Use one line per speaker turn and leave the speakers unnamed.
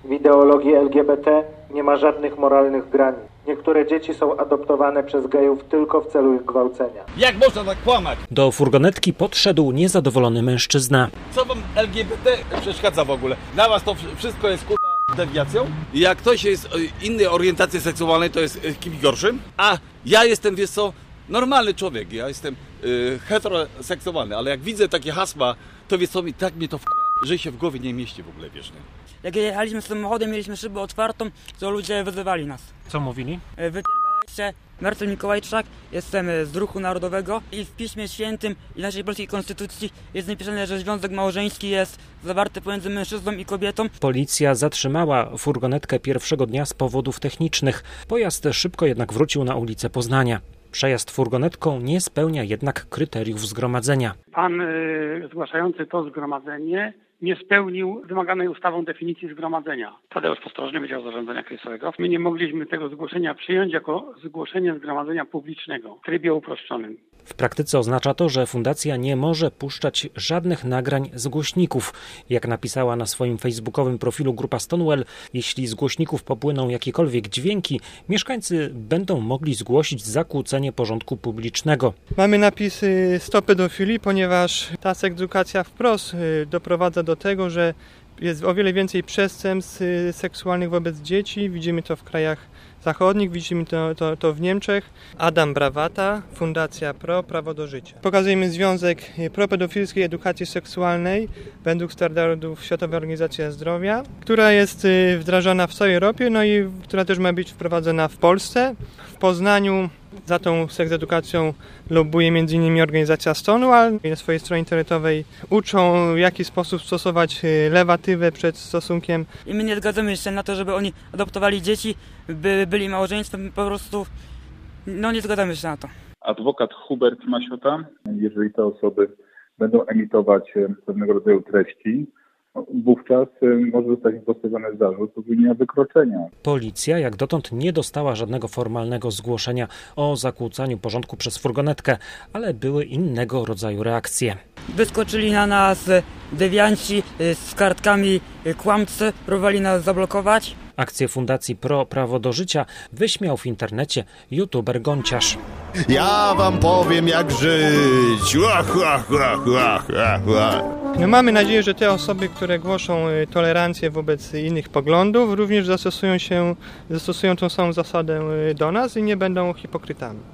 W ideologii LGBT nie ma żadnych moralnych granic. Niektóre dzieci są adoptowane przez gejów tylko w celu ich gwałcenia.
Jak można tak kłamać?
Do furgonetki podszedł niezadowolony mężczyzna.
Co wam LGBT przeszkadza w ogóle? Dla was to wszystko jest dewiacją? Jak ktoś jest innej orientacji seksualnej, to jest kimś gorszym? A ja jestem, wiesz co, normalny człowiek. Ja jestem heteroseksualny, ale jak widzę takie hasła, to wiesz co, tak mnie to że się w głowie nie mieści w ogóle, wiesz, nie?
Jak jechaliśmy samochodem, mieliśmy szybę otwartą, to ludzie wyzywali nas.
Co mówili?
Wypierdalajcie, Marcel Mikołajczak, jestem z Ruchu Narodowego i w Piśmie Świętym i naszej polskiej konstytucji jest napisane, że związek małżeński jest zawarty pomiędzy mężczyzną i kobietą.
Policja zatrzymała furgonetkę pierwszego dnia z powodów technicznych. Pojazd szybko jednak wrócił na ulicę Poznania. Przejazd furgonetką nie spełnia jednak kryteriów zgromadzenia.
Pan zgłaszający to zgromadzenie nie spełnił wymaganej ustawą definicji zgromadzenia. Tadeusz Postrożny, Wydział Zarządzania Kryzysowego. My nie mogliśmy tego zgłoszenia przyjąć jako zgłoszenie zgromadzenia publicznego w trybie uproszczonym.
W praktyce oznacza to, że fundacja nie może puszczać żadnych nagrań z głośników. Jak napisała na swoim facebookowym profilu grupa Stonewall, jeśli z głośników popłyną jakiekolwiek dźwięki, mieszkańcy będą mogli zgłosić zakłócenie porządku publicznego.
Mamy napis stop pedofilii, ponieważ ta edukacja wprost doprowadza do tego, że jest o wiele więcej przestępstw seksualnych wobec dzieci. Widzimy to w krajach zachodnich, widzimy to w Niemczech. Adam Brawata, Fundacja PRO, Prawo do Życia. Pokazujemy związek propedofilskiej edukacji seksualnej według standardów Światowej Organizacji Zdrowia, która jest wdrażana w całej Europie, no i która też ma być wprowadzona w Polsce. W Poznaniu za tą seksedukacją lobbuje m.in. organizacja Stonewall. Na swojej stronie internetowej uczą, w jaki sposób stosować lewatywę przed stosunkiem.
I my nie zgadzamy się na to, żeby oni adoptowali dzieci, by byli małżeństwem, po prostu nie zgadzamy się na to.
Adwokat Hubert Masiota, jeżeli te osoby będą emitować pewnego rodzaju treści, wówczas może zostać postawiony zarzut popełnienia wykroczenia.
Policja jak dotąd nie dostała żadnego formalnego zgłoszenia o zakłócaniu porządku przez furgonetkę, ale były innego rodzaju reakcje.
Wyskoczyli na nas dewianci z kartkami kłamcy, próbowali nas zablokować.
Akcję Fundacji PRO Prawo do Życia wyśmiał w internecie youtuber Gonciarz.
Ja wam powiem jak żyć.
No mamy nadzieję, że te osoby, które głoszą tolerancję wobec innych poglądów, również zastosują tą samą zasadę do nas i nie będą hipokrytami.